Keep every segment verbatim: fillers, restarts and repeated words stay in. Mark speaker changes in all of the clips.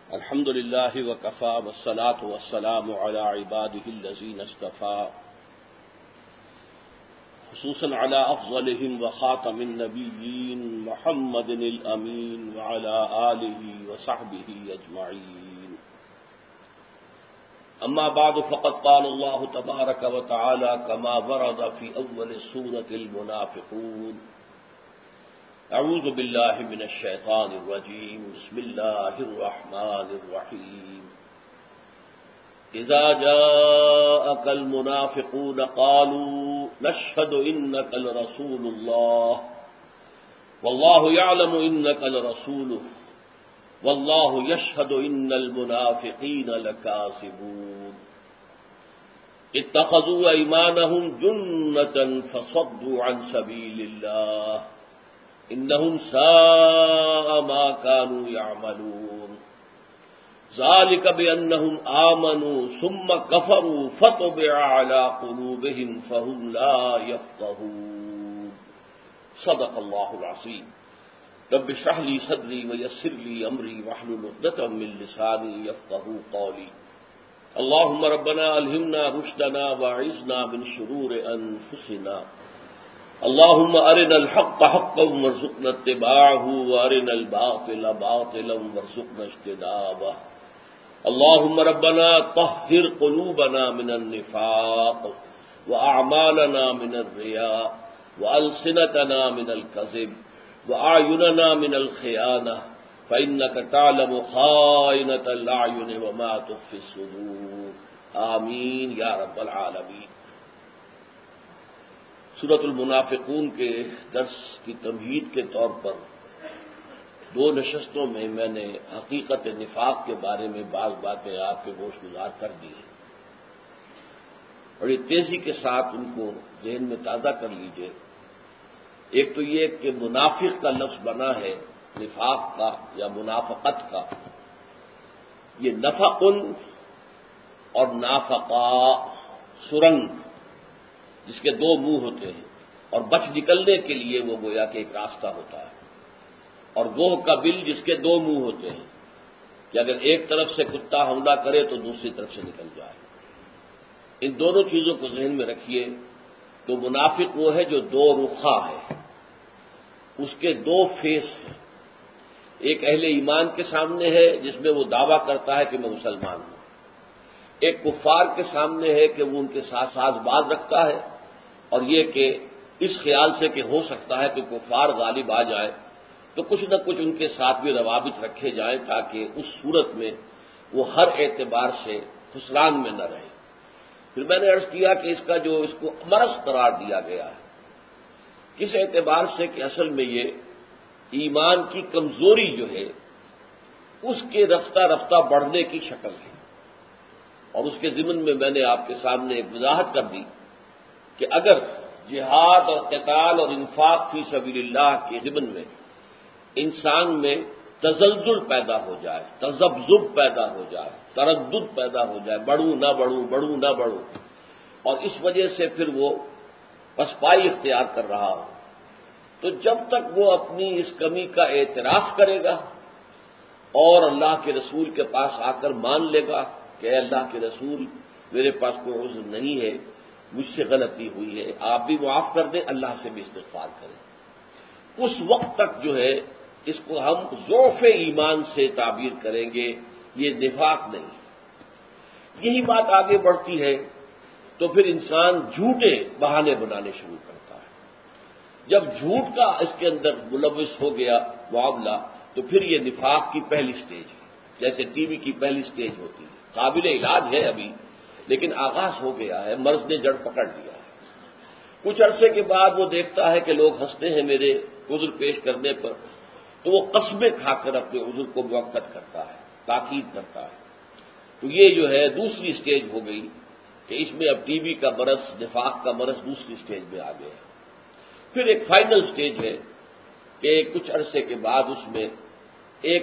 Speaker 1: الحمد لله وكفى والصلاة والسلام على عباده الذين اصطفى خصوصا على أفضلهم وخاتم النبيين محمد الأمين وعلى آله وصحبه أجمعين. أما بعد فقد قال الله تبارك وتعالى كما ورد في أول سورة المنافقون: اعوذ باللہ من الشیطان الرجیم بسم اللہ الرحمن الرحیم. اذا جاءك المنافقون قالوا نشهد انك لرسول الله والله يعلم انك لرسوله والله يشهد ان المنافقين لكاذبون اتخذوا ايمانهم جنة فصدوا عن سبيل الله انہم ساء ما كانوا يعملون ذلك بانہم آمنوا ثم كفروا فطبع على قلوبهم فهم لا يفقهون. صدق اللہ العظیم. رب اشرح لي صدری ويسر لي امری واحلل عقدۃ من لسانی يفقهوا قولی. اللهم ربنا الہمنا رشدنا واعذنا من شرور انفسنا. اللهم أرنا الحق حقا وارزقنا اتباعه وأرنا الباطل باطلا وارزقنا اجتنابه. اللهم ربنا طهر قلوبنا من النفاق وأعمالنا من الرياء وألسنتنا من الكذب وأعيننا من الخيانة فإنك تعلم خائنة الأعين وما تخفي الصدور. آمين يا رب العالمين. سورۃ المنافقون کے درس کی تمہید کے طور پر دو نشستوں میں میں نے حقیقت نفاق کے بارے میں بعض باتیں آپ کے گوش گزار کر دی ہیں. بڑی تیزی کے ساتھ ان کو ذہن میں تازہ کر لیجئے. ایک تو یہ کہ منافق کا لفظ بنا ہے نفاق کا یا منافقت کا. یہ نفقن اور نافقا سرنگ جس کے دو منہ ہوتے ہیں اور بچ نکلنے کے لیے وہ گویا کہ ایک راستہ ہوتا ہے، اور گوہ کا بل جس کے دو منہ ہوتے ہیں کہ اگر ایک طرف سے کتا حملہ کرے تو دوسری طرف سے نکل جائے. ان دونوں چیزوں کو ذہن میں رکھیے. تو منافق وہ ہے جو دو رخا ہے، اس کے دو فیس ہیں. ایک اہل ایمان کے سامنے ہے جس میں وہ دعویٰ کرتا ہے کہ میں مسلمان ہوں. ایک کفار کے سامنے ہے کہ وہ ان کے ساتھ ساز باز رکھتا ہے، اور یہ کہ اس خیال سے کہ ہو سکتا ہے کہ کفار غالب آ جائے تو کچھ نہ کچھ ان کے ساتھ بھی روابط رکھے جائیں تاکہ اس صورت میں وہ ہر اعتبار سے خسران میں نہ رہے. پھر میں نے عرض کیا کہ اس کا جو اس کو مرض قرار دیا گیا ہے کس اعتبار سے کہ اصل میں یہ ایمان کی کمزوری جو ہے اس کے رفتہ رفتہ بڑھنے کی شکل ہے. اور اس کے ضمن میں میں نے آپ کے سامنے ایک وضاحت کر دی کہ اگر جہاد اور قتال اور انفاق فی سبیل اللہ کے ضمن میں انسان میں تزلزل پیدا ہو جائے، تذبذب پیدا ہو جائے، تردد پیدا ہو جائے، بڑھوں نہ بڑھوں بڑھوں نہ بڑھوں، اور اس وجہ سے پھر وہ پسپائی اختیار کر رہا ہو، تو جب تک وہ اپنی اس کمی کا اعتراف کرے گا اور اللہ کے رسول کے پاس آ کر مان لے گا کہ اے اللہ کے رسول میرے پاس کوئی عذر نہیں ہے، مجھ سے غلطی ہوئی ہے، آپ بھی معاف کر دیں، اللہ سے بھی استغفار کریں، اس وقت تک جو ہے اس کو ہم ضعف ایمان سے تعبیر کریں گے، یہ نفاق نہیں. یہی بات آگے بڑھتی ہے تو پھر انسان جھوٹے بہانے بنانے شروع کرتا ہے. جب جھوٹ کا اس کے اندر ملوث ہو گیا معاملہ تو پھر یہ نفاق کی پہلی سٹیج ہے، جیسے ٹی وی کی پہلی سٹیج ہوتی ہے. قابل علاج ہے ابھی، لیکن آغاز ہو گیا ہے، مرض نے جڑ پکڑ لیا ہے. کچھ عرصے کے بعد وہ دیکھتا ہے کہ لوگ ہنستے ہیں میرے عذر پیش کرنے پر، تو وہ قسمیں کھا کر اپنے عذر کو موقت کرتا ہے، تاکید کرتا ہے. تو یہ جو ہے دوسری سٹیج ہو گئی کہ اس میں اب ٹی وی کا مرض، نفاق کا مرض دوسری سٹیج میں آ گیا. پھر ایک فائنل سٹیج ہے کہ کچھ عرصے کے بعد اس میں ایک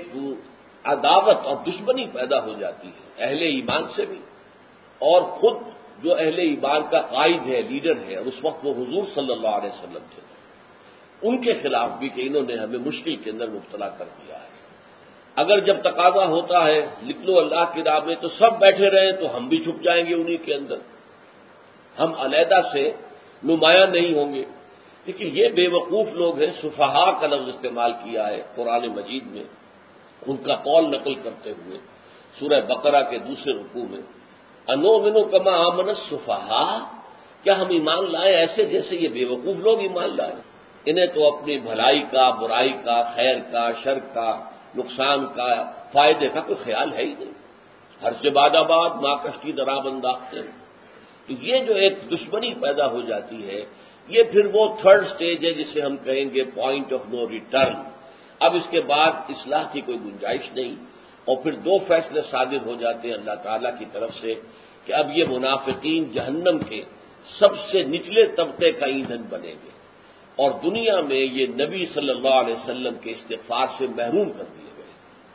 Speaker 1: عداوت اور دشمنی پیدا ہو جاتی ہے اہل ایمان سے بھی، اور خود جو اہل ایمان کا قائد ہے، لیڈر ہے، اور اس وقت وہ حضور صلی اللہ علیہ وسلم تھے، ان کے خلاف بھی کہ انہوں نے ہمیں مشکل کے اندر مبتلا کر دیا ہے. اگر جب تقاضا ہوتا ہے لکھ لو اللہ کی راہ میں تو سب بیٹھے رہیں تو ہم بھی چھپ جائیں گے انہی کے اندر، ہم علیحدہ سے نمایاں نہیں ہوں گے۔ لیکن یہ بے وقوف لوگ ہیں، سفہاء کا لفظ استعمال کیا ہے قرآن مجید میں، ان کا قول نقل کرتے ہوئے سورہ بقرہ کے دوسرے رکوع میں، انؤمن کما آمن السفہاء، کیا ہم ایمان لائیں ایسے جیسے یہ بے وقوف لوگ ایمان لائیں؟ انہیں تو اپنی بھلائی کا، برائی کا، خیر کا، شر کا، نقصان کا، فائدے کا کوئی خیال ہے ہی نہیں۔ ہر سے باد آباد ماں کشتی دراب انداختے ہیں۔ تو یہ جو ایک دشمنی پیدا ہو جاتی ہے، یہ پھر وہ تھرڈ سٹیج ہے جسے ہم کہیں گے پوائنٹ آف نو ریٹرن۔ اب اس کے بعد اصلاح کی کوئی گنجائش نہیں، اور پھر دو فیصلے صادر ہو جاتے ہیں اللہ تعالیٰ کی طرف سے کہ اب یہ منافقین جہنم کے سب سے نچلے طبقے کا ایندھن بنیں گے، اور دنیا میں یہ نبی صلی اللہ علیہ وسلم کے استغفار سے محروم کر دیے گئے۔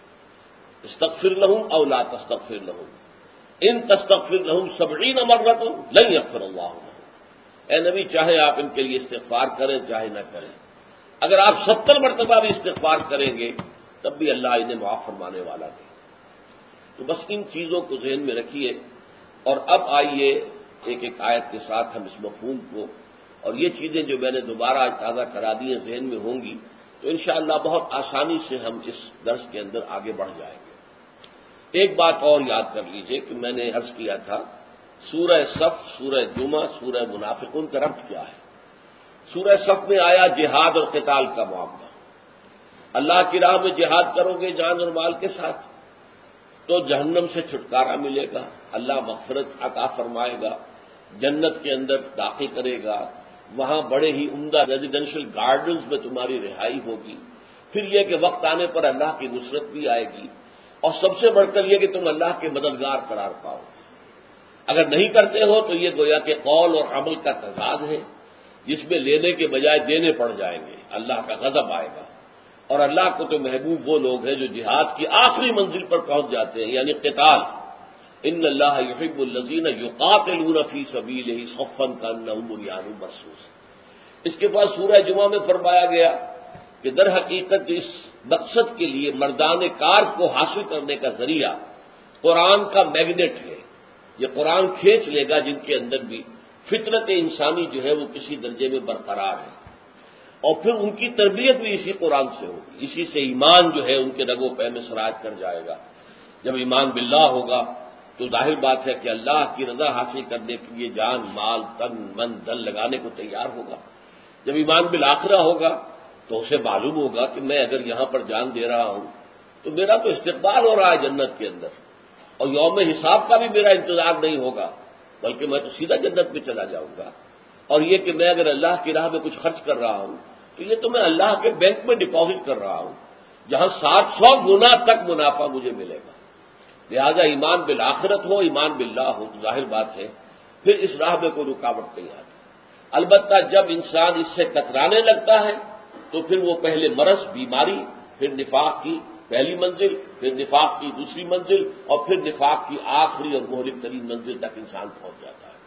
Speaker 1: استغفر لہم او لا تستغفر لہم ان تستغفر لہم سبعین مرۃ لن یغفر اللہ لہم، اے نبی چاہے آپ ان کے لیے استغفار کریں چاہے نہ کریں، اگر آپ ستر مرتبہ بھی استغفار کریں گے تب بھی اللہ انہیں معاف فرمانے والا نہیں۔ تو بس ان چیزوں کو ذہن میں رکھیے، اور اب آئیے ایک ایک آیت کے ساتھ ہم اس مفہوم کو، اور یہ چیزیں جو میں نے دوبارہ آج تازہ کرا دی ہیں ذہن میں ہوں گی تو انشاءاللہ بہت آسانی سے ہم اس درس کے اندر آگے بڑھ جائیں گے۔ ایک بات اور یاد کر لیجئے کہ میں نے عرض کیا تھا سورہ صف، سورہ جمعہ، سورہ منافقون کا ربط کیا ہے؟ سورہ صف میں آیا جہاد اور قتال کا معاملہ، اللہ کی راہ میں جہاد کرو گے جان اور مال کے ساتھ تو جہنم سے چھٹکارا ملے گا، اللہ مغفرت عطا فرمائے گا، جنت کے اندر داخل کرے گا، وہاں بڑے ہی عمدہ ریزیڈینشل گارڈنز میں تمہاری رہائی ہوگی، پھر یہ کہ وقت آنے پر اللہ کی نصرت بھی آئے گی، اور سب سے بڑھ کر یہ کہ تم اللہ کے مددگار قرار پاؤ۔ اگر نہیں کرتے ہو تو یہ گویا کہ قول اور عمل کا تضاد ہے جس میں لینے کے بجائے دینے پڑ جائیں گے، اللہ کا غضب آئے گا۔ اور اللہ کو تو محبوب وہ لوگ ہیں جو جہاد کی آخری منزل پر پہنچ جاتے ہیں، یعنی قتال۔ ان اللہ یحب الذین یقاتلون فی سبیلہ صفا کانہم بنیان مرصوص۔ اس کے بعد سورہ جمعہ میں فرمایا گیا کہ در حقیقت اس مقصد کے لیے مردان کار کو حاصل کرنے کا ذریعہ قرآن کا میگنیٹ ہے، یہ قرآن کھینچ لے گا جن کے اندر بھی فطرت انسانی جو ہے وہ کسی درجے میں برقرار ہے، اور پھر ان کی تربیت بھی اسی قرآن سے ہوگی، اسی سے ایمان جو ہے ان کے رگ و پے میں سراج کر جائے گا۔ جب ایمان باللہ ہوگا تو ظاہر بات ہے کہ اللہ کی رضا حاصل کرنے کے لیے جان مال تن من دل لگانے کو تیار ہوگا۔ جب ایمان بالآخرہ ہوگا تو اسے معلوم ہوگا کہ میں اگر یہاں پر جان دے رہا ہوں تو میرا تو استقبال ہو رہا ہے جنت کے اندر، اور یوم حساب کا بھی میرا انتظار نہیں ہوگا، بلکہ میں تو سیدھا جنت میں چلا جاؤں گا۔ اور یہ کہ میں اگر اللہ کی راہ میں کچھ خرچ کر رہا ہوں تو یہ تو میں اللہ کے بینک میں ڈپازٹ کر رہا ہوں جہاں سات سو گنا تک منافع مجھے ملے گا۔ لہذا ایمان بالآخرت ہو، ایمان باللہ ہو تو ظاہر بات ہے پھر اس راہ میں کوئی رکاوٹ نہیں آتی۔ البتہ جب انسان اس سے کترانے لگتا ہے تو پھر وہ پہلے مرض بیماری، پھر نفاق کی پہلی منزل، پھر نفاق کی دوسری منزل، اور پھر نفاق کی آخری اور مہلک ترین منزل تک انسان پہنچ جاتا ہے۔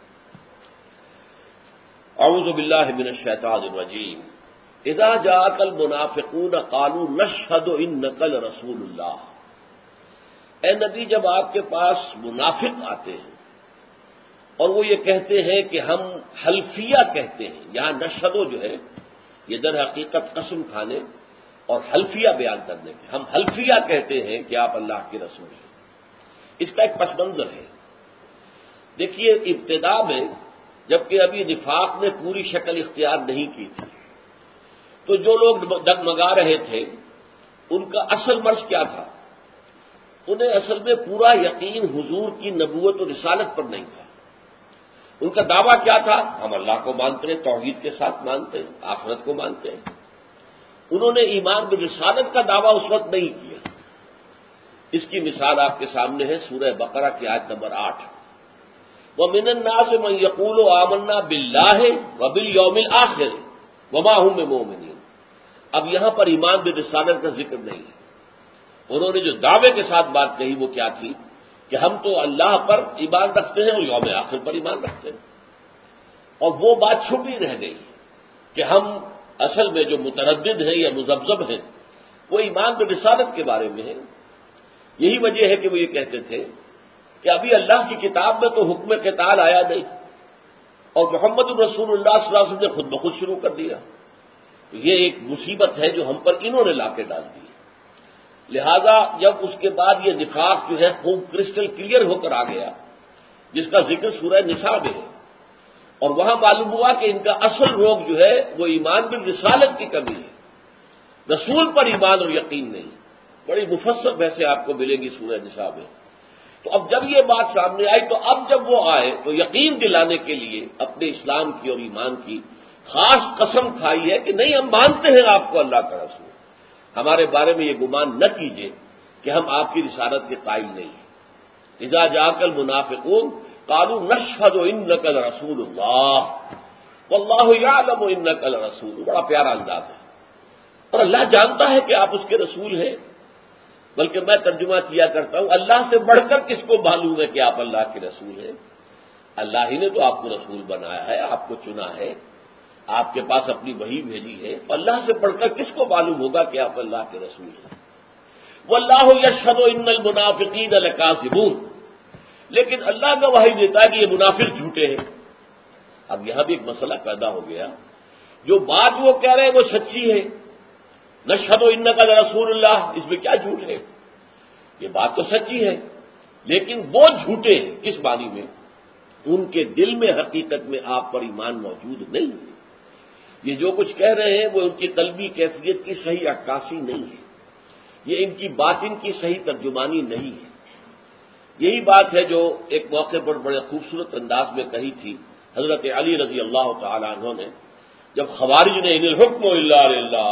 Speaker 1: اعوذ باللہ من الشیطان الرجیم۔ اذا جاءك المنافقون قالوا نشهد انك لرسول اللہ۔ اے نبی جب آپ کے پاس منافق آتے ہیں اور وہ یہ کہتے ہیں کہ ہم حلفیہ کہتے ہیں، یہاں نشہدو جو ہے یہ در حقیقت قسم کھانے اور حلفیہ بیان کرنے کے، ہم حلفیہ کہتے ہیں کہ آپ اللہ کے رسول ہیں۔ اس کا ایک پس منظر ہے۔ دیکھیے ابتدا میں جبکہ ابھی نفاق نے پوری شکل اختیار نہیں کی تھی تو جو لوگ ڈگمگا رہے تھے ان کا اصل مرض کیا تھا؟ انہیں اصل میں پورا یقین حضور کی نبوت و رسالت پر نہیں تھا۔ ان کا دعویٰ کیا تھا؟ ہم اللہ کو مانتے ہیں، توحید کے ساتھ مانتے ہیں، آخرت کو مانتے ہیں۔ انہوں نے ایمان بالرسالت کا دعویٰ اس وقت نہیں کیا۔ اس کی مثال آپ کے سامنے ہے سورہ بقرہ کی آیت نمبر آٹھ، وَمِنَ النَّاسِ مَن يَقُولُ آمَنَّا بِاللَّهِ وَبِالْيَوْمِ الْآخِرِ وَمَا هُم بِمُؤْمِنِينَ۔ اب یہاں پر ایمان بالرسالت کا ذکر نہیں ہے۔ انہوں نے جو دعوے کے ساتھ بات کہی وہ کیا تھی کہ ہم تو اللہ پر ایمان رکھتے ہیں اور یوم آخر پر ایمان رکھتے ہیں، اور وہ بات چھپی رہ گئی کہ ہم اصل میں جو متردد ہیں یا مذبذب ہیں وہ ایمان بالرسالت کے بارے میں ہیں، یہی وجہ ہے کہ وہ یہ کہتے تھے کہ ابھی اللہ کی کتاب میں تو حکم قتال آیا نہیں اور محمد الرسول اللہ صلی اللہ علیہ وسلم نے خود بخود شروع کر دیا. تو یہ ایک مصیبت ہے جو ہم پر انہوں نے لا کے ڈال دی. لہذا جب اس کے بعد یہ نفاق جو ہے خوب کرسٹل کلیئر ہو کر آ گیا، جس کا ذکر سورہ نساء میں ہے، اور وہاں معلوم ہوا کہ ان کا اصل روگ جو ہے وہ ایمان بالرسالت کی کمی ہے، رسول پر ایمان اور یقین نہیں. بڑی مفصل بحثیں آپ کو ملیں گی سورہ نساء میں. تو اب جب یہ بات سامنے آئی تو اب جب وہ آئے تو یقین دلانے کے لیے اپنے اسلام کی اور ایمان کی خاص قسم کھائی ہے کہ نہیں، ہم مانتے ہیں آپ کو اللہ کا رسول، ہمارے بارے میں یہ گمان نہ کیجیے کہ ہم آپ کی رسالت کے قائل نہیں ہیں. اذا جاءک المنافقون قالوا نشهد انک لرسول اللہ واللہ یعلم انک لرسول. بڑا پیارا انداز ہے، اور اللہ جانتا ہے کہ آپ اس کے رسول ہیں. بلکہ میں ترجمہ کیا کرتا ہوں، اللہ سے بڑھ کر کس کو معلوم ہے کہ آپ اللہ کے رسول ہیں؟ اللہ ہی نے تو آپ کو رسول بنایا ہے، آپ کو چنا ہے، آپ کے پاس اپنی وحی بھیجی ہے. اللہ سے بڑھ کر کس کو معلوم ہوگا کہ آپ اللہ کے رسول ہیں؟ واللہ یشہد ان المنافقین لکاذبون. لیکن اللہ گواہی دیتا ہے کہ یہ منافق جھوٹے ہیں. اب یہاں بھی ایک مسئلہ پیدا ہو گیا، جو بات وہ کہہ رہے ہیں وہ سچی ہے، نشہد انک لرسول اللہ، اس میں کیا جھوٹ ہے؟ یہ بات تو سچی ہے، لیکن وہ جھوٹے ہیں کس معنی میں؟ ان کے دل میں حقیقت میں آپ پر ایمان موجود نہیں ہے. یہ جو کچھ کہہ رہے ہیں وہ ان کی قلبی کیفیت کی صحیح عکاسی نہیں ہے، یہ ان کی باطن کی صحیح ترجمانی نہیں ہے. یہی بات ہے جو ایک موقع پر بڑے خوبصورت انداز میں کہی تھی حضرت علی رضی اللہ تعالی عنہ نے، جب خوارج نے ان الحکم الا للہ،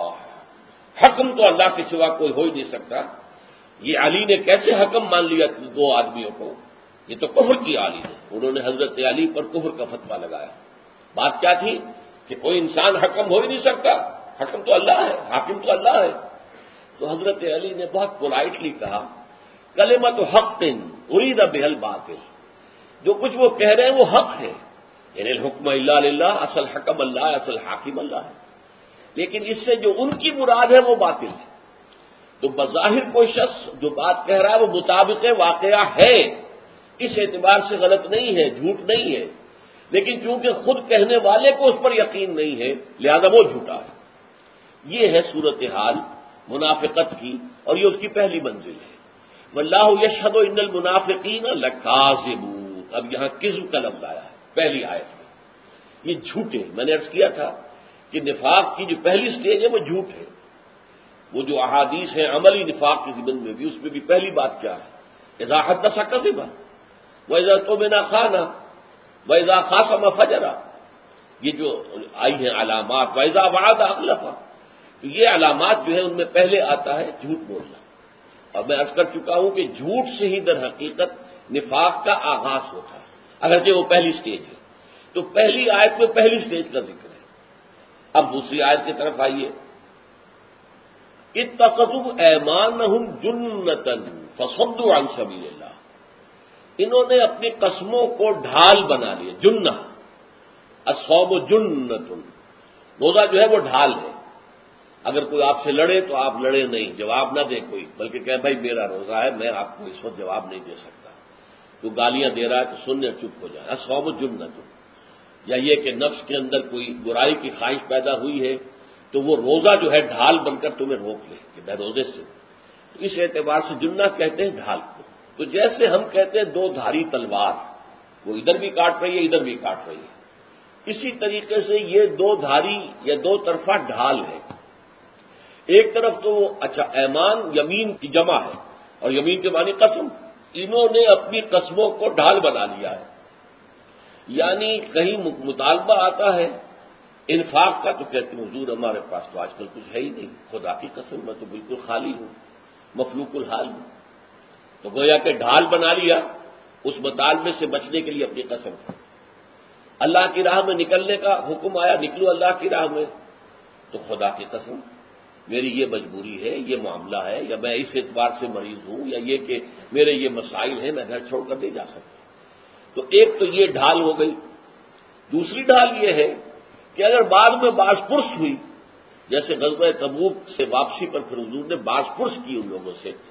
Speaker 1: حکم تو اللہ کے سوا کوئی ہو ہی نہیں سکتا. یہ علی نے کیسے حکم مان لیا دو آدمیوں کو؟ یہ تو کفر کیا علی نے، انہوں نے حضرت علی پر کفر کا فتویٰ لگایا. بات کیا تھی کہ کوئی انسان حکم ہو ہی نہیں سکتا، حکم تو اللہ ہے، حاکم تو اللہ ہے. تو حضرت علی نے بہت پولائٹلی کہا کلمۃ حق ارید بها الباطل، جو کچھ وہ کہہ رہے ہیں وہ حق ہے. یعنی الحکم الا للہ، اصل حکم اللہ ہے، اصل حاکم اللہ ہے، لیکن اس سے جو ان کی مراد ہے وہ باطل ہے. تو بظاہر کوئی شخص جو بات کہہ رہا ہے وہ مطابق واقعہ ہے، اس اعتبار سے غلط نہیں ہے، جھوٹ نہیں ہے، لیکن چونکہ خود کہنے والے کو اس پر یقین نہیں ہے لہذا وہ جھوٹا ہے. یہ ہے صورتحال منافقت کی، اور یہ اس کی پہلی منزل ہے. واللہ یشہد ان المنافقین لکاذبون. اب یہاں کذب کا لفظ آیا ہے پہلی آیت میں. یہ جھوٹے، میں نے عرض کیا تھا کہ نفاق کی جو پہلی سٹیج ہے وہ جھوٹ ہے. وہ جو احادیث ہیں عملی نفاق کی ضمن میں بھی، اس میں بھی پہلی بات کیا ہے؟ اذا حدث کذب واذا اؤتمن خان واذا خاصم فجر. یہ جو آئی ہیں علامات، واذا وعد اخلف، تو یہ علامات جو ہے ان میں پہلے آتا ہے جھوٹ بولنا. اور میں عرض کر چکا ہوں کہ جھوٹ سے ہی در حقیقت نفاق کا آغاز ہوتا ہے، اگرچہ وہ پہلی سٹیج ہے. تو پہلی آیت میں پہلی سٹیج کا ذکر ہے. اب دوسری آیت کی طرف آئیے. اتخذوا ایمانہم جنۃ فصدوا عن سبیل اللہ. انہوں نے اپنی قسموں کو ڈھال بنا لیے. جنہ، الصوم جنۃ، روزہ جو ہے وہ ڈھال ہے. اگر کوئی آپ سے لڑے تو آپ لڑے نہیں، جواب نہ دے کوئی، بلکہ کہے بھائی میرا روزہ ہے، میں آپ کو اس وقت جواب نہیں دے سکتا. تو گالیاں دے رہا ہے تو سننے چپ ہو جائے. الصوم جنۃ. یا یہ کہ نفس کے اندر کوئی برائی کی خواہش پیدا ہوئی ہے تو وہ روزہ جو ہے ڈھال بن کر تمہیں روک لے کہ میں روزے سے. تو اس اعتبار سے جنہ کہتے ہیں ڈھال کو. تو جیسے ہم کہتے ہیں دو دھاری تلوار، وہ ادھر بھی کاٹ رہی ہے ادھر بھی کاٹ رہی ہے، اسی طریقے سے یہ دو دھاری یا دو طرفہ ڈھال ہے. ایک طرف تو وہ اچھا ایمان یمین کی جمع ہے، اور یمین کے معنی قسم. انہوں نے اپنی قسموں کو ڈھال بنا لیا ہے. یعنی کہیں مطالبہ آتا ہے انفاق کا تو کہتے ہیں حضور ہمارے پاس تو آج کل کچھ ہے ہی نہیں، خدا کی قسم میں تو بالکل خالی ہوں، مفلوق الحال ہوں. تو گویا کہ ڈھال بنا لیا اس مطالبے سے بچنے کے لیے اپنی قسم. اللہ کی راہ میں نکلنے کا حکم آیا، نکلو اللہ کی راہ میں، تو خدا کی قسم میری یہ مجبوری ہے، یہ معاملہ ہے، یا میں اس اعتبار سے مریض ہوں، یا یہ کہ میرے یہ مسائل ہیں، میں گھر چھوڑ کر نہیں جا سکتا. تو ایک تو یہ ڈھال ہو گئی. دوسری ڈھال یہ ہے کہ اگر بعد میں باز پرس ہوئی، جیسے غزوہ تبوک سے واپسی پر پھر حضور نے باز پرس کی ان لوگوں سے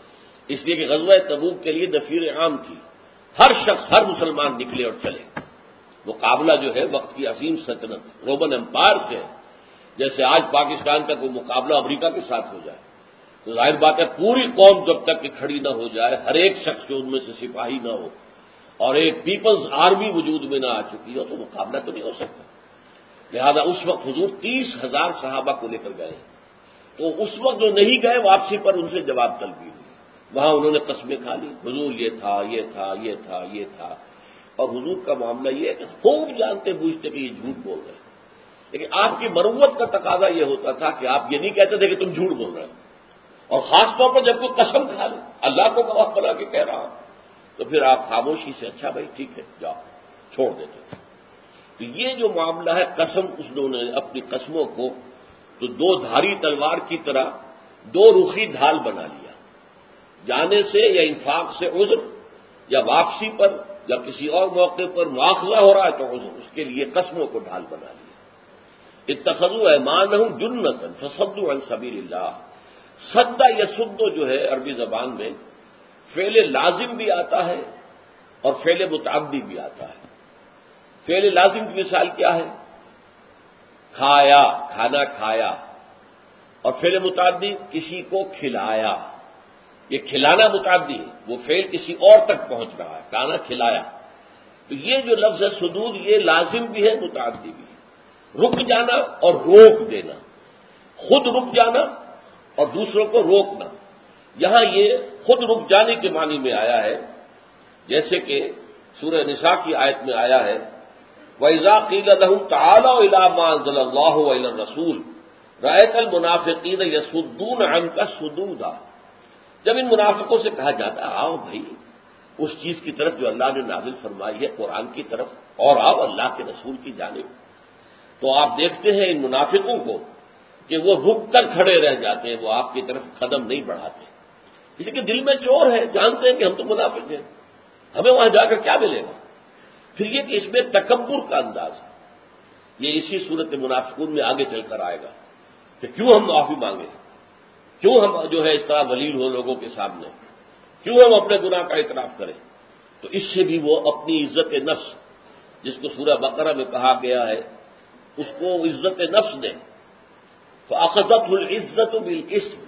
Speaker 1: اس لیے کہ غزوہ تبوک کے لیے نفیر عام تھی، ہر شخص ہر مسلمان نکلے اور چلے۔ مقابلہ جو ہے وقت کی عظیم سلطنت رومن امپائر سے ہے، جیسے آج پاکستان کا کوئی مقابلہ امریکہ کے ساتھ ہو جائے تو ظاہر بات ہے پوری قوم جب تک کہ کھڑی نہ ہو جائے، ہر ایک شخص جو ان میں سے سپاہی نہ ہو اور ایک پیپلز آرمی وجود میں نہ آ چکی ہو تو مقابلہ تو نہیں ہو سکتا۔ لہذا اس وقت حضور تیس ہزار صحابہ کو لے کر گئے، تو اس وقت جو نہیں گئے واپسی پر ان سے جواب طلبی ہوئی، وہاں انہوں نے قسمیں کھا لی، حضور یہ تھا یہ تھا یہ تھا یہ تھا، اور حضور کا معاملہ یہ ہے کہ خوب جانتے بوجھتے کہ یہ جھوٹ بول رہے ہیں، لیکن آپ کی مروت کا تقاضا یہ ہوتا تھا کہ آپ یہ نہیں کہتے تھے کہ تم جھوٹ بول رہے ہو، اور خاص طور پر جب کوئی قسم کھا لے اللہ کو گواہ بنا کے کہہ رہا ہوں تو پھر آپ خاموشی سے اچھا بھائی ٹھیک ہے جاؤ چھوڑ دیتے تھے۔ تو یہ جو معاملہ ہے قسم، اس نے اپنی قسموں کو تو دو دھاری تلوار کی طرح دو رخی ڈھال بنا لیا، جانے سے یا انفاق سے عذر، یا واپسی پر یا کسی اور موقع پر مواخذہ ہو رہا ہے تو عذر، اس کے لیے قسموں کو ڈھال بنا لیا۔ اتخذوا ایمانہم جنۃ فصدوا عن سبیل اللہ۔ سدا یسد جو ہے عربی زبان میں فعل لازم بھی آتا ہے اور فعل متعدی بھی آتا ہے۔ فعل لازم کی مثال کیا ہے؟ کھایا، کھانا کھایا، اور فعل متعدی کسی کو کھلایا۔ یہ کھلانا متعدی ہے، وہ فعل کسی اور تک پہنچ رہا ہے، کھانا کھلایا۔ تو یہ جو لفظ ہے سدود، یہ لازم بھی ہے متعدی بھی ہے، رک جانا اور روک دینا، خود رک جانا اور دوسروں کو روکنا۔ یہاں یہ خود رک جانے کے معنی میں آیا ہے، جیسے کہ سورہ نساء کی آیت میں آیا ہے وَإِذَا قِيلَ لَهُمْ تَعَالَوْا إِلَىٰ مَا أَنزَلَ اللَّهُ وَإِلَى الرَّسُولِ رَأَيْتَ الْمُنَافِقِينَ يَصُدُّونَ عَنكَ صُدُودًا۔ جب ان منافقوں سے کہا جاتا ہے آؤ بھائی اس چیز کی طرف جو اللہ نے نازل فرمائی ہے قرآن کی طرف، اور آؤ اللہ کے رسول کی جانب، تو آپ دیکھتے ہیں ان منافقوں کو کہ وہ رک کر کھڑے رہ جاتے ہیں، وہ آپ کی طرف قدم نہیں بڑھاتے، اس لیے کہ دل میں چور ہے، جانتے ہیں کہ ہم تو منافق ہیں، ہمیں وہاں جا کر کیا ملے گا۔ پھر یہ کہ اس میں تکبر کا انداز ہے، یہ اسی صورت منافقون میں آگے چل کر آئے گا کہ کیوں ہم معافی مانگیں، کیوں ہم جو ہے اس طرح ذلیل ہو لوگوں کے سامنے، کیوں ہم اپنے گناہ کا اعتراف کریں۔ تو اس سے بھی وہ اپنی عزت نفس، جس کو سورہ بقرہ میں کہا گیا ہے، اس کو عزت نفس دیں، فَأَخَذَتْهُ الْعِزَّةُ بِالْإِثْمِ،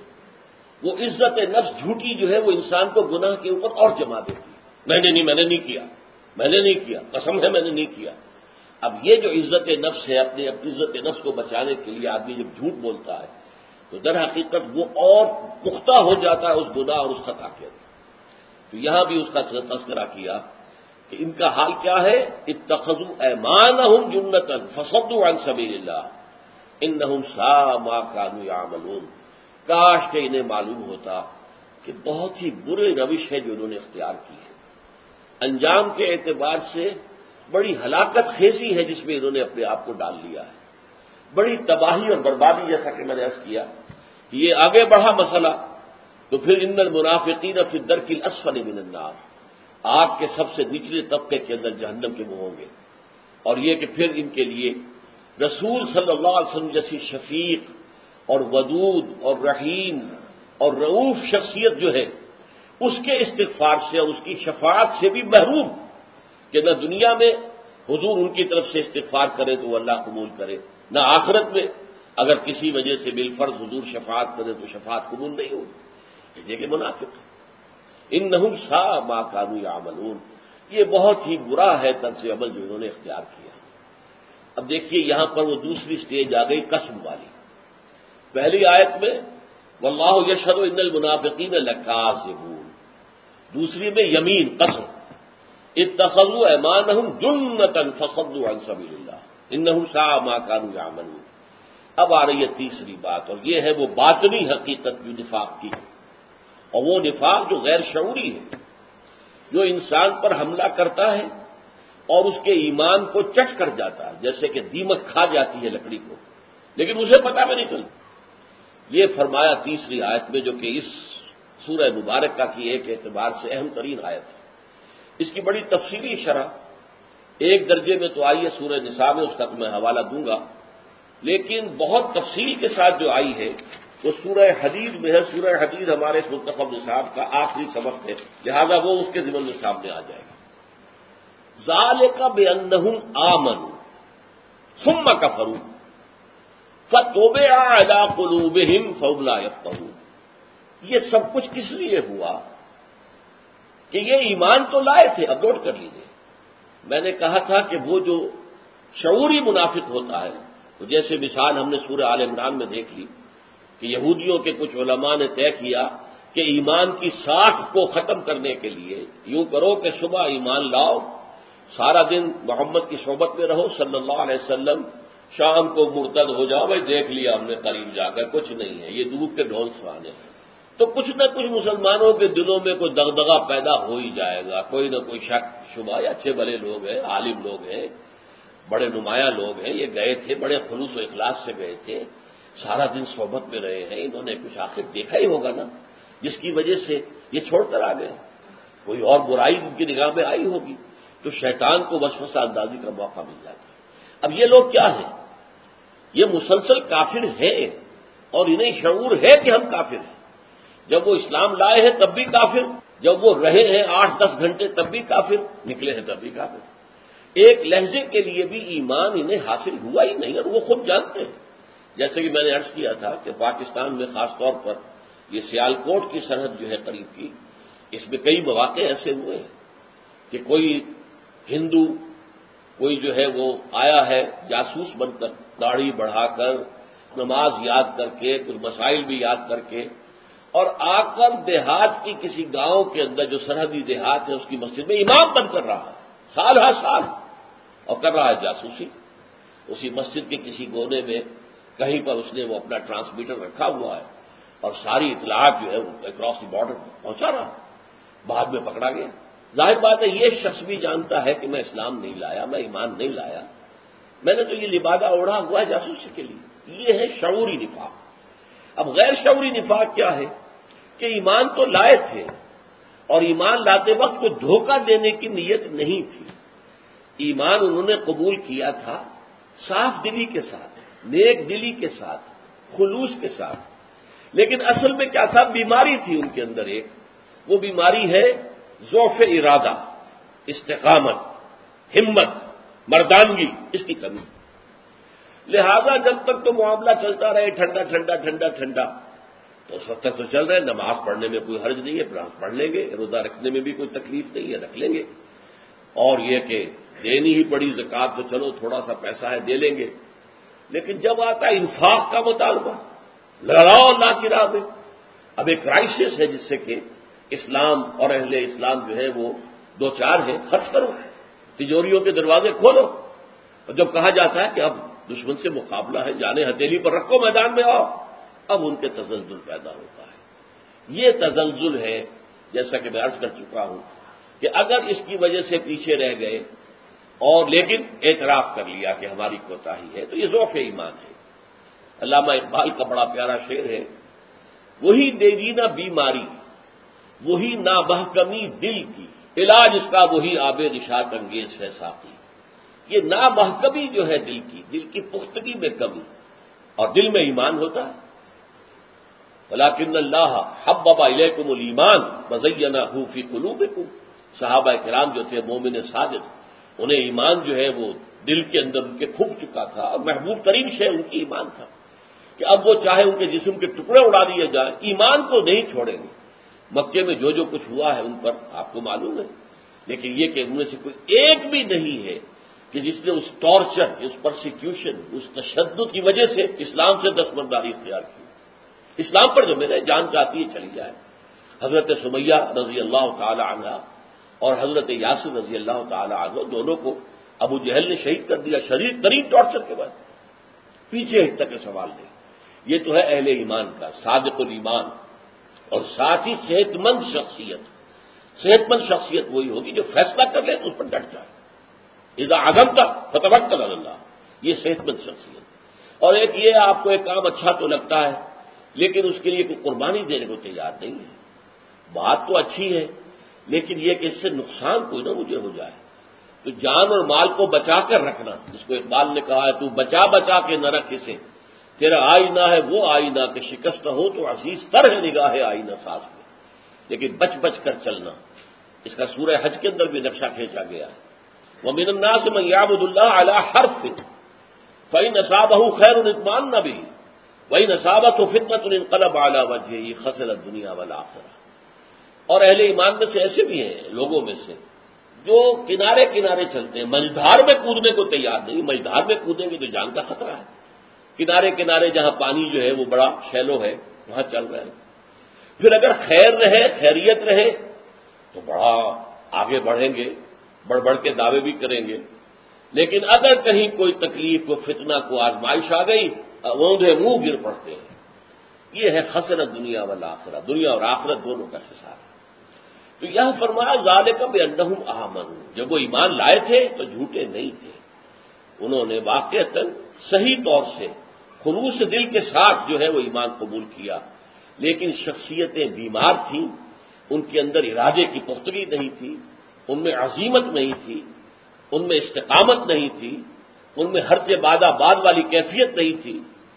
Speaker 1: وہ عزت نفس جھوٹی جو ہے وہ انسان کو گناہ کے اوپر اور جما دیتی ہے، میں نے نہیں میں نے نہیں کیا میں نے نہیں کیا قسم ہے میں نے نہیں کیا۔ اب یہ جو عزت نفس ہے، اپنی عزت نفس کو بچانے کے لیے آدمی جب جھوٹ بولتا ہے تو در حقیقت وہ اور پختہ ہو جاتا ہے اس گناہ اور اس خطا کے اندر۔ تو یہاں بھی اس کا تذکرہ کیا کہ ان کا حال کیا ہے، اتخذوا ایمانہم جنۃ فصدوا عن سبیل اللہ انہم ساء ما كانوا يعملون۔ کاش کہ انہیں معلوم ہوتا کہ بہت ہی برے روش ہے جو انہوں نے اختیار کی ہے، انجام کے اعتبار سے بڑی ہلاکت خیزی ہے جس میں انہوں نے اپنے آپ کو ڈال لیا ہے، بڑی تباہی اور بربادی، جیسا کہ میں نے عرض کیا کہ یہ آگے بڑھا مسئلہ تو پھر ان المنافقین فی الدرک الاسفل من النار، آگ کے سب سے نچلے طبقے کے اندر جہنم کے وہ ہوں گے، اور یہ کہ پھر ان کے لیے رسول صلی اللہ علیہ وسلم جیسی شفیق اور ودود اور رحیم اور رؤوف شخصیت جو ہے اس کے استغفار سے اور اس کی شفاعت سے بھی محروم، کہ نہ دنیا میں حضور ان کی طرف سے استغفار کرے تو وہ اللہ قبول کرے، نہ آخرت میں اگر کسی وجہ سے بالفرض حضور شفاعت کرے تو شفاعت قبول نہیں ہوگی۔ یہ کہ منافق انہم ساء ما كانوا يعملون، یہ بہت ہی برا ہے طرز عمل جو انہوں نے اختیار کیا۔ اب دیکھیے یہاں پر وہ دوسری سٹیج آ گئی قسم والی۔ پہلی آیت میں واللہ یشہد ان المنافقین لکاذبون، دوسری میں یمین قسم، اتخذوا ایمانہم جنۃ فصدوا عن سبیل اللہ انہم ساء ما كانوا يعملون۔ اب آ رہی ہے تیسری بات، اور یہ ہے وہ باطنی حقیقت جو نفاق کی ہے، اور وہ نفاق جو غیر شعوری ہے، جو انسان پر حملہ کرتا ہے اور اس کے ایمان کو چٹ کر جاتا ہے، جیسے کہ دیمک کھا جاتی ہے لکڑی کو، لیکن اسے پتہ بھی نہیں چلتا۔ یہ فرمایا تیسری آیت میں، جو کہ اس سورہ مبارکہ کی ایک اعتبار سے اہم ترین آیت ہے۔ اس کی بڑی تفصیلی شرح ایک درجے میں تو آئی ہے سورہ نساء میں، اس کا میں حوالہ دوں گا، لیکن بہت تفصیل کے ساتھ جو آئی ہے وہ سورہ حدید میں ہے. سورہ حدید ہمارے اس منتخب نصاب کا آخری سبق ہے، لہذا وہ اس کے ضمن میں سامنے آ جائے گا. ذالک بانہم آمنوا ثم کفروا فطبع علی قلوبہم فہم لا یفقہون. یہ سب کچھ کس لیے ہوا کہ یہ ایمان تو لائے تھے. اب نوٹ کر لیجیے، میں نے کہا تھا کہ وہ جو شعوری منافق ہوتا ہے، تو جیسے مثال ہم نے سورہ آل عمران میں دیکھ لی کہ یہودیوں کے کچھ علماء نے طے کیا کہ ایمان کی ساکھ کو ختم کرنے کے لیے یوں کرو کہ صبح ایمان لاؤ، سارا دن محمد کی صحبت میں رہو صلی اللہ علیہ وسلم، شام کو مرتد ہو جاؤ، بھائی دیکھ لیا ہم نے قریب جا کر کچھ نہیں ہے، یہ دودھ کے ڈھول سوانے ہیں. تو کچھ نہ کچھ مسلمانوں کے دلوں میں کوئی دغدغہ پیدا ہو ہی جائے گا، کوئی نہ کوئی شک شبہ. اچھے بھلے لوگ ہیں، عالم لوگ ہیں، بڑے نمایاں لوگ ہیں، یہ گئے تھے بڑے خلوص و اخلاص سے گئے تھے، سارا دن صحبت میں رہے ہیں، انہوں نے کچھ آخر دیکھا ہی ہوگا نا جس کی وجہ سے یہ چھوڑ کر آ گئے. کوئی اور برائی ان کی نگاہ میں آئی ہوگی تو شیطان کو وسوسہ اندازی کا موقع مل جاتا ہے. اب یہ لوگ کیا ہیں؟ یہ مسلسل کافر ہیں اور انہیں شعور ہے کہ ہم کافر ہیں. جب وہ اسلام لائے ہیں تب بھی کافر، جب وہ رہے ہیں آٹھ دس گھنٹے تب بھی کافر، نکلے ہیں تب بھی کافر. ایک لہجے کے لیے بھی ایمان انہیں حاصل ہوا ہی نہیں اور وہ خود جانتے ہیں. جیسے کہ میں نے عرض کیا تھا کہ پاکستان میں خاص طور پر یہ سیالکوٹ کی سرحد جو ہے قریب کی، اس میں کئی مواقع ایسے ہوئے ہیں کہ کوئی ہندو کوئی جو ہے وہ آیا ہے جاسوس بن کر، داڑھی بڑھا کر، نماز یاد کر کے، کچھ مسائل بھی یاد کر کے، اور آ کر دیہات کی کسی گاؤں کے اندر جو سرحدی دیہات ہے اس کی مسجد میں امام بن کر رہا ہے سال ہر سال، اور کر رہا ہے جاسوسی. اسی مسجد کے کسی کونے میں کہیں پر اس نے وہ اپنا ٹرانسمیٹر رکھا ہوا ہے اور ساری اطلاعات جو ہے وہ اکراس دی بارڈر پہنچا رہا ہے. بعد میں پکڑا گیا. ظاہر بات ہے یہ شخص بھی جانتا ہے کہ میں اسلام نہیں لایا، میں ایمان نہیں لایا، میں نے تو یہ لبادہ اوڑھا ہوا ہے جاسوسی کے لیے. یہ ہے شعوری نفاق. اب غیر شعوری نفاق کیا ہے کہ ایمان تو لائے تھے اور ایمان لاتے وقت کو دھوکہ دینے کی نیت نہیں تھی. ایمان انہوں نے قبول کیا تھا صاف دلی کے ساتھ، نیک دلی کے ساتھ، خلوص کے ساتھ. لیکن اصل میں کیا تھا؟ بیماری تھی ان کے اندر ایک. وہ بیماری ہے ضعف ارادہ، استقامت، ہمت، مردانگی، اس کی کمی. لہذا جب تک تو معاملہ چلتا رہے ٹھنڈا ٹھنڈا ٹھنڈا ٹھنڈا تو اس وقت تک تو چل رہے. نماز پڑھنے میں کوئی حرج نہیں ہے، پڑھ لیں گے. روزہ رکھنے میں بھی کوئی تکلیف نہیں ہے، رکھ لیں گے. اور یہ کہ دینی ہی پڑی زکات تو چلو تھوڑا سا پیسہ ہے دے لیں گے. لیکن جب آتا ہے انفاق کا مطالبہ، لڑاؤ اللہ کی راہ میں، اب ایک کرائسس ہے جس سے کہ اسلام اور اہل اسلام جو ہے وہ دو چار ہیں. خرچ کرو، تجوریوں کے دروازے کھولو. اور جب کہا جاتا ہے کہ اب دشمن سے مقابلہ ہے، جانے ہتھیلی پر رکھو، میدان میں آؤ، اب ان کے تزلزل پیدا ہوتا ہے. یہ تزلزل ہے جیسا کہ میں عرض کر چکا ہوں کہ اگر اس کی وجہ سے پیچھے رہ گئے اور لیکن اعتراف کر لیا کہ ہماری کوتاہی ہے تو یہ ضعف ایمان ہے. علامہ اقبال کا بڑا پیارا شعر ہے، وہی دیرینہ بیماری، وہی نامحکمی دل کی، علاج اس کا وہی آب نشاط انگیز ہے ساقی. یہ نامحکمی جو ہے دل کی، دل کی پختگی میں کمی، اور دل میں ایمان ہوتا ہے. وَلَٰكِنَّ اللَّهَ حَبَّبَ إِلَيْكُمُ الْإِيمَانَ وَزَيَّنَهُ فِي قُلُوبِكُمْ. صحابہ کرام جو تھے مومن صادق، انہیں ایمان جو ہے وہ دل کے اندر ان کے پھونک چکا تھا اور محبوب ترین شے ان کی ایمان تھا کہ اب وہ چاہے ان کے جسم کے ٹکڑے اڑا دیے جائیں ایمان کو نہیں چھوڑیں گے. مکے میں جو جو کچھ ہوا ہے ان پر آپ کو معلوم ہے، لیکن یہ کہ ان میں سے کوئی ایک بھی نہیں ہے کہ جس نے اس ٹارچر، اس پرسیکیوشن، اس تشدد کی وجہ سے اسلام سے دستبرداری اختیار کی. اسلام پر جو میرے جان چاہتی ہے چلی جائے. حضرت سمیہ رضی اللہ تعالی عنہ اور حضرت یاسر رضی اللہ تعالی عنہ دونوں کو ابو جہل نے شہید کر دیا شدید ترین ٹارچر کے بعد. پیچھے ہٹ تک سوال نہیں. یہ تو ہے اہل ایمان کا صادق الایمان. اور ساتھ ہی صحت مند شخصیت. صحت مند شخصیت وہی ہوگی جو فیصلہ کر لے تو اس پر ڈٹ جائے. اذا عزمت فتوکل علی اللہ، یہ صحت مند شخصیت. اور ایک یہ آپ کو ایک کام اچھا تو لگتا ہے لیکن اس کے لیے کوئی قربانی دینے کو تیار نہیں ہے. بات تو اچھی ہے لیکن یہ کہ اس سے نقصان کوئی نہ مجھے ہو جائے تو جان اور مال کو بچا کر رکھنا. جس کو اقبال نے کہا ہے تو بچا بچا کے نہ رکھ اسے، تیرا آئینہ ہے وہ آئینہ کہ شکست ہو تو عزیز تر ہے نگاہ آئینہ ساز میں، لیکن بچ بچ کر چلنا، اس کا سورہ حج کے اندر بھی نقشہ کھینچا گیا ہے۔ وَمِنَ النَّاسِ مَن يَعْبُدُ اللَّهَ عَلَىٰ حَرْفٍ فَإِنْ أَصَابَهُ خَيْرٌ اطْمَأَنَّ بِهِ وَإِنْ أَصَابَتْهُ فِتْنَةٌ انقلب عَلَىٰ وَجْهِهِ خَسِرَ الدُّنْيَا وَالْآخِرَةَ۔ اور اہل ایمان میں سے ایسے بھی ہیں لوگوں میں سے جو کنارے کنارے چلتے ہیں، مجدھار میں کودنے کو تیار نہیں، مجدھار میں کودیں گے تو جان کا خطرہ ہے، کنارے کنارے جہاں پانی جو ہے وہ بڑا شیلو ہے وہاں چل رہے ہیں، پھر اگر خیر رہے خیریت رہے تو بڑا آگے بڑھیں گے، بڑھ بڑھ کے دعوے بھی کریں گے، لیکن اگر کہیں کوئی تکلیف کو فتنہ کو آزمائش آ گئی اوندھے منہ گر پڑتے ہیں۔ یہ ہے خسرت دنیا والآخرہ، دنیا اور آخرت دونوں کا خسارہ۔ تو یہاں فرمایا ذالک بانہم آمنوا، جب وہ ایمان لائے تھے تو جھوٹے نہیں تھے، انہوں نے واقعتاً صحیح طور سے خلوص دل کے ساتھ جو ہے وہ ایمان قبول کیا، لیکن شخصیتیں بیمار تھیں، ان کے اندر ارادے کی پختگی نہیں تھی، ان میں عزیمت نہیں تھی، ان میں استقامت نہیں تھی، ان میں ہر سے بادہ باد والی کیفیت نہیں تھی،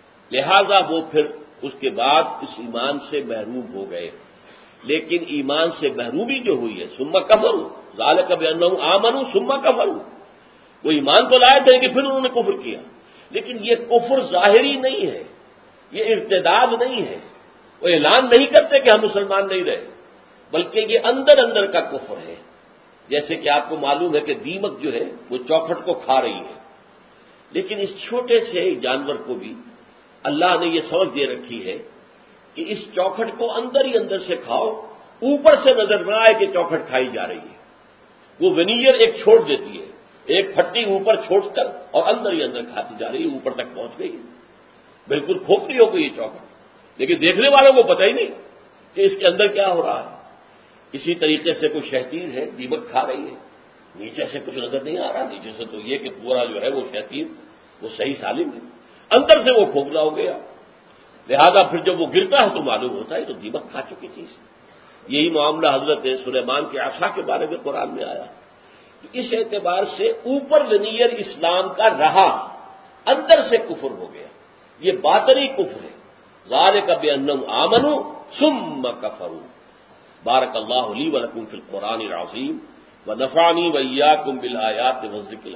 Speaker 1: لہذا وہ پھر اس کے بعد اس ایمان سے محروم ہو گئے۔ لیکن ایمان سے محرومی جو ہوئی ہے ثم کفروا ذالک بانہم آمنوا ثم کفروا، وہ ایمان تو لائے تھے کہ پھر انہوں نے کفر کیا، لیکن یہ کفر ظاہری نہیں ہے، یہ ارتداد نہیں ہے، وہ اعلان نہیں کرتے کہ ہم مسلمان نہیں رہے، بلکہ یہ اندر اندر کا کفر ہے۔ جیسے کہ آپ کو معلوم ہے کہ دیمک جو ہے وہ چوکھٹ کو کھا رہی ہے، لیکن اس چھوٹے سے جانور کو بھی اللہ نے یہ سمجھ دے رکھی ہے کہ اس چوکھٹ کو اندر ہی اندر سے کھاؤ، اوپر سے نظر نہ آئے کہ چوکھٹ کھائی جا رہی ہے۔ وہ ونیگر ایک چھوڑ دیتی ہے، ایک پھٹی اوپر چھوڑ کر اور اندر ہی اندر کھاتی جا رہی ہے، اوپر تک پہنچ گئی، بالکل کھوپڑی ہو گئی یہ چوکھٹ، لیکن دیکھنے والوں کو پتہ ہی نہیں کہ اس کے اندر کیا ہو رہا ہے۔ اسی طریقے سے کوئی شیطین ہے، دیمک کھا رہی ہے، نیچے سے کچھ نظر نہیں آ رہا، نیچے سے تو یہ کہ پورا جو ہے وہ شیطین وہ صحیح سالم ہے، اندر سے وہ کھوکھلا ہو گیا، لہذا پھر جب وہ گرتا ہے تو معلوم ہوتا ہے تو دیمک کھا چکی چیز۔ یہی معاملہ حضرت سلیمان کے عصا کے بارے میں قرآن میں آیا۔ اس اعتبار سے اوپر ونیئر اسلام کا رہا، اندر سے کفر ہو گیا، یہ باطنی کفر ہے۔ ذالک بانہم آمنوا ثم کفروا۔ بارک اللہ لی ولکم فی القرآن العظیم ونفعنی وإیاکم بالآیات والذکر